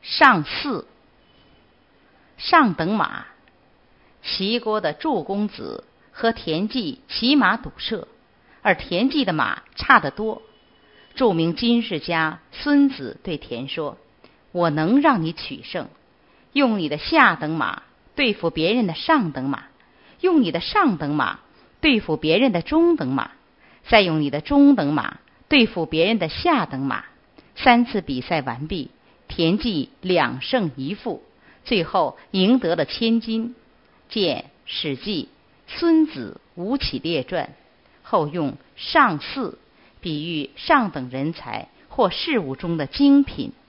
上4，上等马。齐国的祝公子和田忌骑马赌射，而田忌的马差得多。著名军事家孙子对田说：我能让你取胜，用你的下等马对付别人的上等马，用你的上等马对付别人的中等马，再用你的中等马对付别人的下等马。3次比赛完毕，田忌2胜1负，最后赢得了千金。见《史记·孙子吴起列传》，后用上4比喻上等人才或事物中的精品。